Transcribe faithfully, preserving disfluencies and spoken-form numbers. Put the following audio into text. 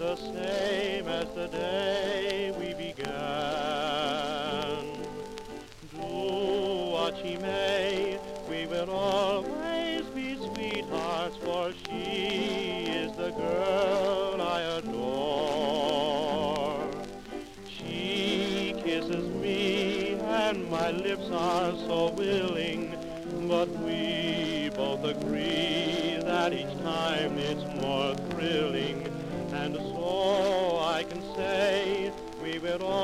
the same as the day we began. Do what she may, we will always be sweethearts, for she is the girl I adore. She kisses me and my lips are so willing, but we both agree that each time it's more thrilling. And so I can say we will